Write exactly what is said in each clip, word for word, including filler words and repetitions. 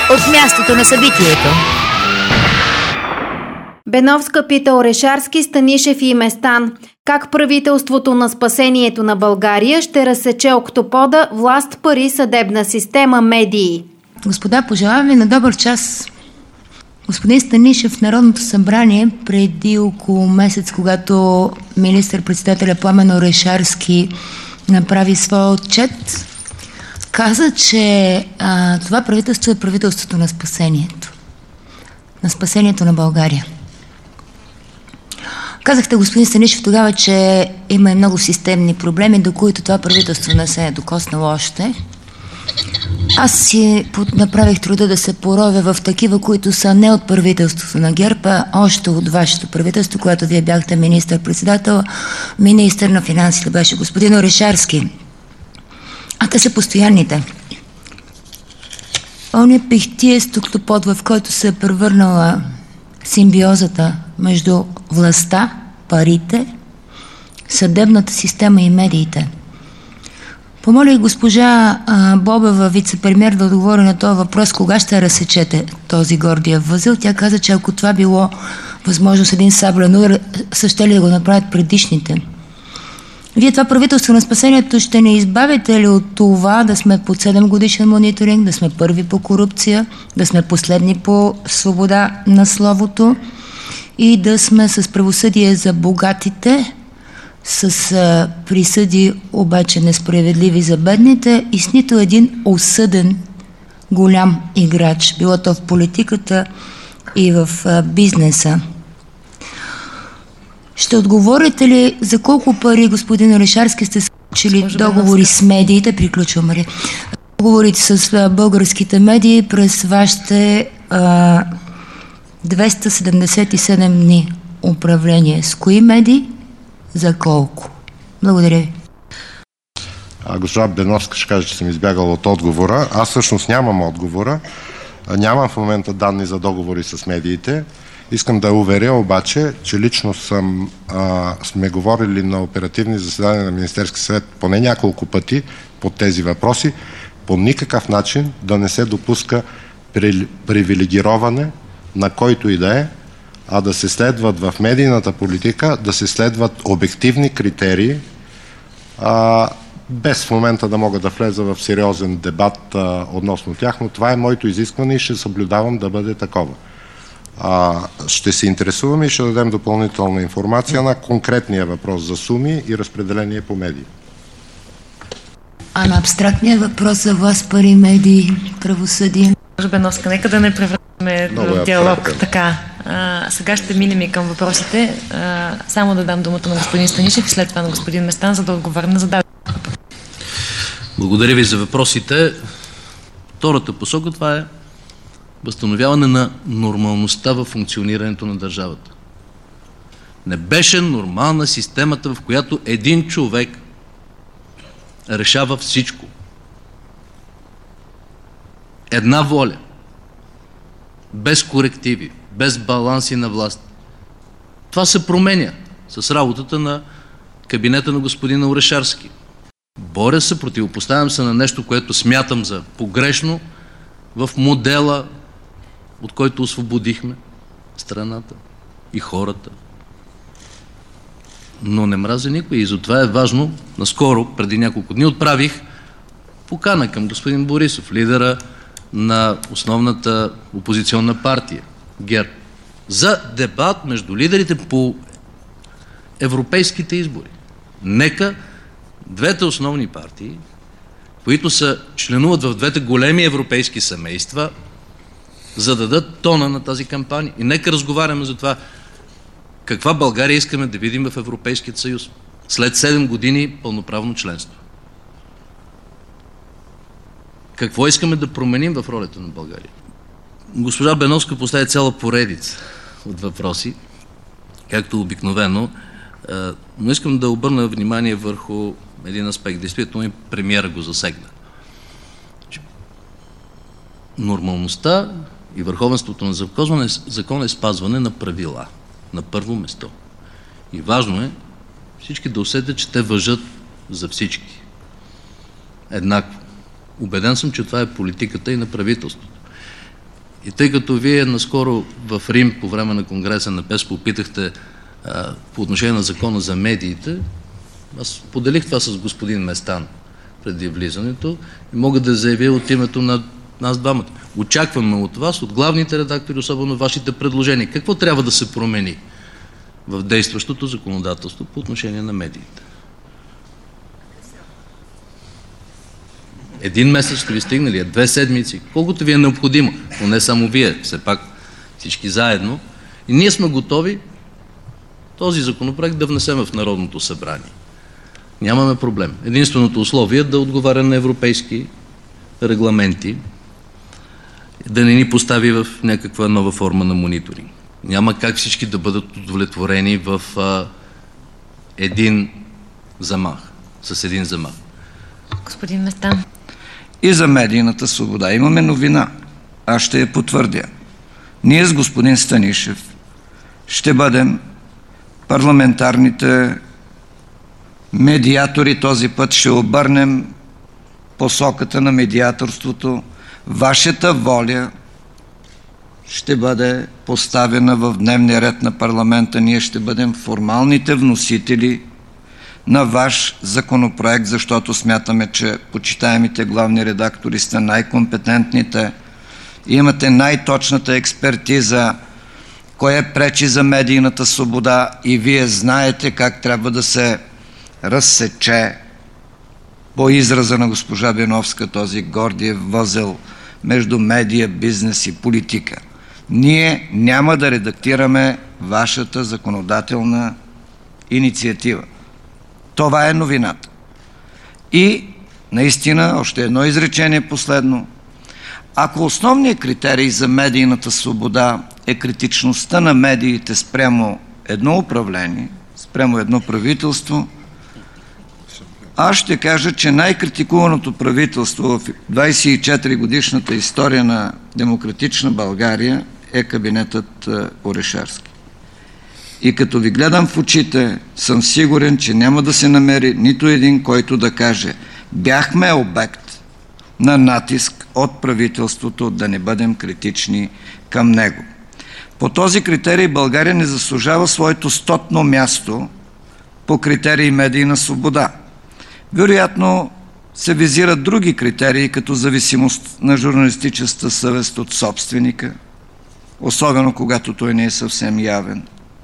от мястото на събитието. Беновска пита Орешарски, Станишев и Местан. Как правителството на спасението на България ще разсече октопода власт, пари, съдебна система, медии? Господа, пожелавам ви на добър час. Господин Станишев в Народното събрание преди около месец, когато министър-председателя Пламен Орешарски направи своя отчет, каза, че а, това правителство е правителството на спасението. На спасението на България. Казахте, господин Станишев, тогава, че има и много системни проблеми, до които това правителство не се е докоснало още. Аз си направих труда да се поровя в такива, които са не от правителството на ГЕРБ, а още от вашето правителство, когато вие бяхте министър-председател, министър на финансите беше господин Орешарски. А те са постоянните. Оня пихтиест октопод, в който се е превърнала симбиозата между властта, парите, съдебната система и медиите. Помолих госпожа а, Бобева, вице-премиер, да отговори на този въпрос, кога ще разсечете този гордия възел. Тя каза, че ако това било възможно с един саблен удар, са ще ли да го направят предишните. Вие това правителство на спасението ще не избавите ли от това да сме под седем годишен мониторинг, да сме първи по корупция, да сме последни по свобода на словото и да сме с правосъдие за богатите, с а, присъди обаче несправедливи за бедните и с нито един осъден голям играч, било то в политиката и в а, бизнеса. Ще отговорите ли за колко пари, господин Орешарски, сте сключили договори с медиите, приключвам, Мария, договорите с а, българските медии през вашите а, двеста седемдесет и седем дни управление? С кои медии? За колко? Благодаря ви. А, госпожа Беновска ще каже, че съм избягал от отговора. Аз всъщност нямам отговора. Нямам в момента данни за договори с медиите. Искам да уверя обаче, че лично съм, а, сме говорили на оперативни заседания на Министерски съвет поне няколко пъти по тези въпроси. По никакъв начин да не се допуска привилегироване на който и да е, а да се следват в медийната политика, да се следват обективни критерии, а, без в момента да мога да влеза в сериозен дебат а, относно тях, но това е моето изискване и ще съблюдавам да бъде такова. А, ще се интересуваме и ще дадем допълнителна информация на конкретния въпрос за суми и разпределение по медии. А на абстрактния въпрос за власт, пари, медии, правосъдие? Беновска, нека да не превърнем в диалог така. А, сега ще минем и към въпросите. А, само да дам думата на господин Станишев и след това на господин Местан, за да отговоря на зададените въпроси. Благодаря ви за въпросите. Втората посока, това е възстановяване на нормалността в функционирането на държавата. Не беше нормална системата, в която един човек решава всичко. Една воля, без корективи, без баланси на власт. Това се променя с работата на кабинета на господина Орешарски. Боря се, противопоставям се на нещо, което смятам за погрешно в модела, от който освободихме страната и хората. Но не мразя никой и затова е важно. Наскоро, преди няколко дни, отправих покана към господин Борисов, лидера на основната опозиционна партия ГЕРБ, за дебат между лидерите по европейските избори. Нека двете основни партии, които са членуват в двете големи европейски семейства, зададат тона на тази кампания. И нека разговаряме за това каква България искаме да видим в Европейския съюз след седем години пълноправно членство. Какво искаме да променим в ролята на България? Госпожа Беновска поставя цяла поредица от въпроси, както обикновено, но искам да обърна внимание върху един аспект. Действително и премиера го засегна. Нормалността и върховенството на закона е, закон е спазване на правила на първо место. И важно е всички да усетят, че те важат за всички. Еднакво. Убеден съм, че това е политиката и на правителството. И тъй като вие наскоро в Рим по време на конгреса на ПЕС попитахте а, по отношение на закона за медиите, аз поделих това с господин Местан преди влизането и мога да заявя от името на нас двамата. Очакваме от вас, от главните редактори, особено вашите предложения. Какво трябва да се промени в действащото законодателство по отношение на медиите? Един месец ще ви стигне ли? Две седмици? Колкото ви е необходимо. Но не само вие, все пак всички заедно. И ние сме готови този законопроект да внесем в Народното събрание. Нямаме проблем. Единственото условие е да отговаря на европейски регламенти, да не ни постави в някаква нова форма на мониторинг. Няма как всички да бъдат удовлетворени в а, един замах, с един замах. Господин Местан. И за медийната свобода имаме новина. Аз ще я потвърдя. Ние с господин Станишев ще бъдем парламентарните медиатори. Този път ще обърнем посоката на медиаторството. Вашата воля ще бъде поставена в дневния ред на парламента. Ние ще бъдем формалните вносители на ваш законопроект, защото смятаме, че почитаемите главни редактори сте най-компетентните, имате най-точната експертиза, кое пречи за медийната свобода и вие знаете как трябва да се разсече, по израза на госпожа Беновска, този гордиев възел между медия, бизнес и политика. Ние няма да редактираме вашата законодателна инициатива. Това е новината. И наистина, още едно изречение последно. Ако основният критерий за медийната свобода е критичността на медиите спрямо едно управление, спрямо едно правителство, аз ще кажа, че най-критикуваното правителство в двадесет и четири годишната история на демократична България е кабинетът Орешарски. И като ви гледам в очите, съм сигурен, че няма да се намери нито един, който да каже: бяхме обект на натиск от правителството да не бъдем критични към него. По този критерий България не заслужава своето стотно място по критерии медийна свобода. Вероятно се визират други критерии, като зависимост на журналистическата съвест от собственика, особено когато той не е съвсем явен.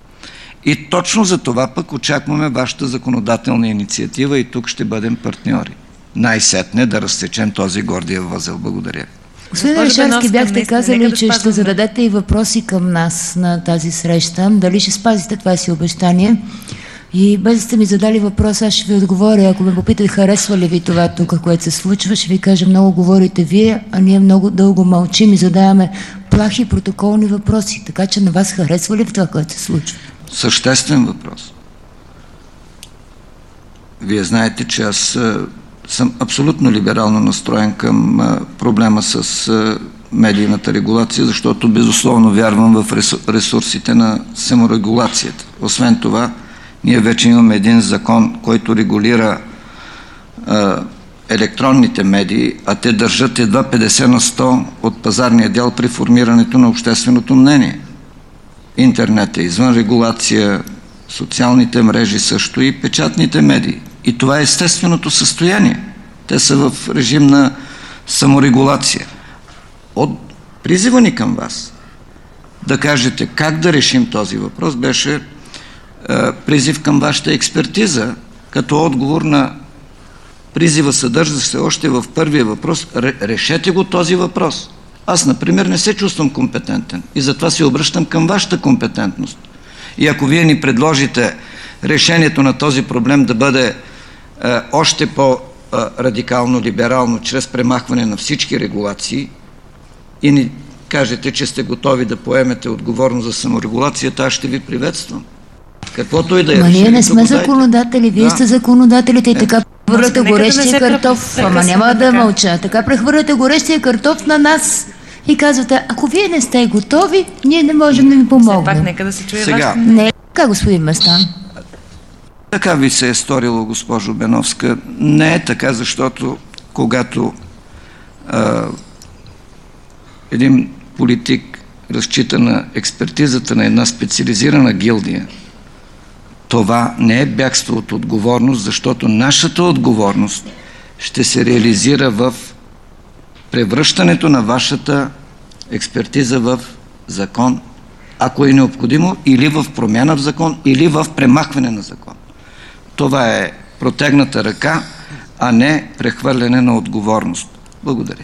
И точно за това пък очакваме вашата законодателна инициатива и тук ще бъдем партньори. Най-сетне да разсечем този гордиев възел. Благодаря. Господин Орешарски, бяхте казали, че ще зададете и въпроси към нас на тази среща. Дали ще спазите това си обещание? И без да сте ми задали въпрос, аз ще ви отговоря. Ако ме попитате, харесва ли ви това тук, което се случва, ще ви кажа: много говорите вие, а ние много дълго мълчим и задаваме плахи протоколни въпроси. Така че на вас харесва ли това, което се случва? Съществен въпрос. Вие знаете, че аз съм абсолютно либерално настроен към проблема с медийната регулация, защото безусловно вярвам в ресурсите на саморегулацията. Освен това, ние вече имаме един закон, който регулира а, електронните медии, а те държат едва петдесет на сто от пазарния дял при формирането на общественото мнение. Интернет е извън регулация, социалните мрежи също и печатните медии. И това е естественото състояние. Те са в режим на саморегулация. От призива ни към вас да кажете как да решим този въпрос беше е, призив към вашата експертиза, като отговор на призива, съдържа се още в първия въпрос. Решете го този въпрос. Аз, например, не се чувствам компетентен и затова се обръщам към вашата компетентност. И ако вие ни предложите решението на този проблем да бъде е, още по-радикално, либерално, чрез премахване на всички регулации и ни кажете, че сте готови да поемете отговорност за саморегулацията, аз ще ви приветствам. Каквото и да е. Ма ние не сме законодатели, вие да. сте законодателите и е. така прехвърляте горещия да картоф. Да Ама няма да мълча. Така прехвърляте горещия картоф на нас и казвате: ако вие не сте готови, ние не можем да ви помогнем. Все пак нека да се чуе Сега. вашето. Не е така, господин Местан. Така ви се е сторило, госпожо Беновска. Не е така, защото когато а, един политик разчита на експертизата на една специализирана гилдия, това не е бягство от отговорност, защото нашата отговорност ще се реализира в превръщането на вашата експертиза в закон, ако е необходимо, или в промяна в закон, или в премахване на закон. Това е протегната ръка, а не прехвърляне на отговорност. Благодаря.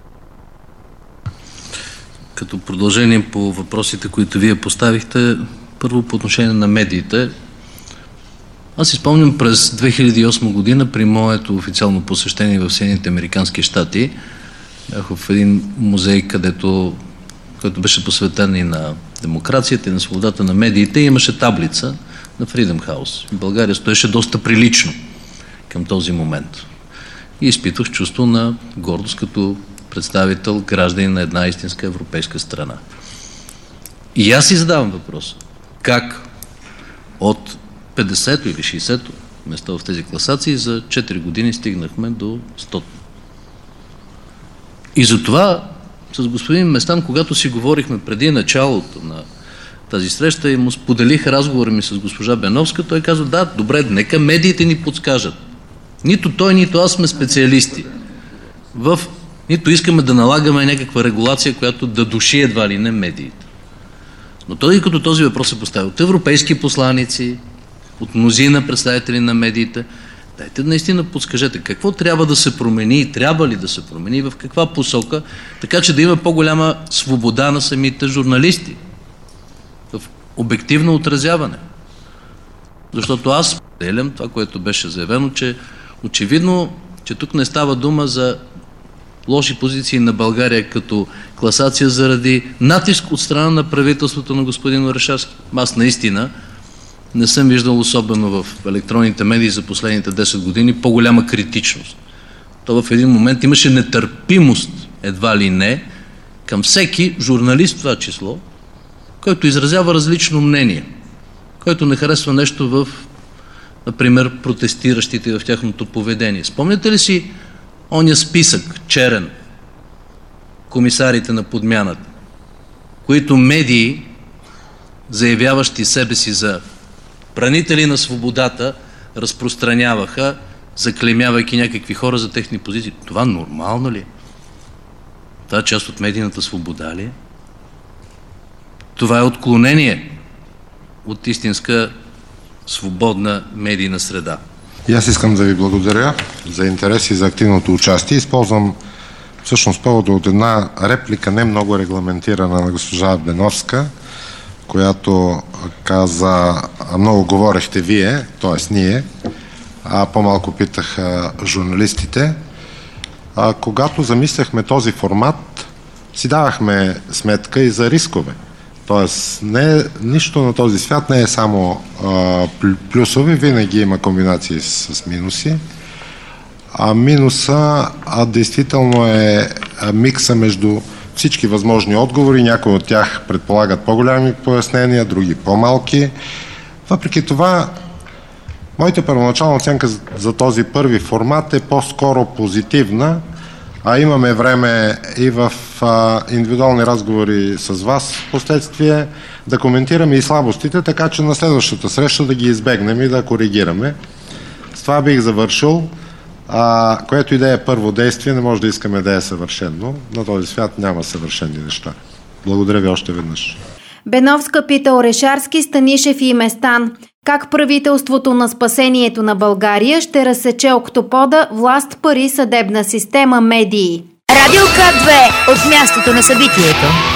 Като продължение по въпросите, които вие поставихте, първо по отношение на медиите. Аз си спомням през две хиляди и осма година при моето официално посещение в Съединените американски щати. Бях в един музей, където, който беше посветен и на демокрацията, и на свободата на медиите, и имаше таблица на Freedom House. България стоеше доста прилично към този момент. И изпитвах чувство на гордост като представител, гражданин на една истинска европейска страна. И аз си задавам въпроса. Как от петдесето или шейсето место в тези класации за четири години стигнахме до сто? И затова с господин Местан, когато си говорихме преди началото на тази среща и му споделих разговора ми с госпожа Беновска, той каза: да, добре, нека медиите ни подскажат. Нито той, нито аз сме специалисти. В... Нито искаме да налагаме някаква регулация, която да души едва ли не медиите. Но той, като този въпрос се поставя от европейски посланици, от мнозина представители на медиите, дайте наистина подскажете какво трябва да се промени и трябва ли да се промени, в каква посока, така че да има по-голяма свобода на самите журналисти в обективно отразяване. Защото аз споделям това, което беше заявено, че очевидно, че тук не става дума за лоши позиции на България като класация заради натиск от страна на правителството на господин Орешарски. Аз наистина не съм виждал, особено в електронните медии за последните десет години, по-голяма критичност. То в един момент имаше нетърпимост, едва ли не, към всеки журналист, това число, който изразява различно мнение, който не харесва нещо в, например, протестиращите в тяхното поведение. Спомняте ли си оня списък, черен, комисарите на подмяната, които медии, заявяващи себе си за бранители на свободата, разпространяваха, заклеймявайки някакви хора за техни позиции? Това нормално ли е? Това е част от медийната свобода ли е? Това е отклонение от истинска свободна медийна среда. И аз искам да ви благодаря за интерес и за активното участие. Използвам всъщност повода от една реплика, не много регламентирана, на госпожа Беновска, която каза: много говорехте вие, т.е. ние, а по-малко питаха журналистите. А, когато замисляхме този формат, си давахме сметка и за рискове. Тоест, не, нищо на този свят не е само а, плюсови, винаги има комбинации с, с минуси. А минуса а, действително е а, микса между всички възможни отговори. Някои от тях предполагат по-голями пояснения, други по-малки. Въпреки това, моята първоначална оценка за, за този първи формат е по-скоро позитивна, а имаме време и в а, индивидуални разговори с вас в последствие да коментираме и слабостите, така че на следващата среща да ги избегнем и да коригираме. С това бих завършил. А, което и да е първо действие, не може да искаме да е съвършено. На този свят няма съвършени неща. Благодаря ви още веднъж. Беновска пита Орешарски, Станишев и Местан: как правителството на спасението на България ще разсече октопода власт, пари, съдебна система, медии? Радио К две от мястото на събитието.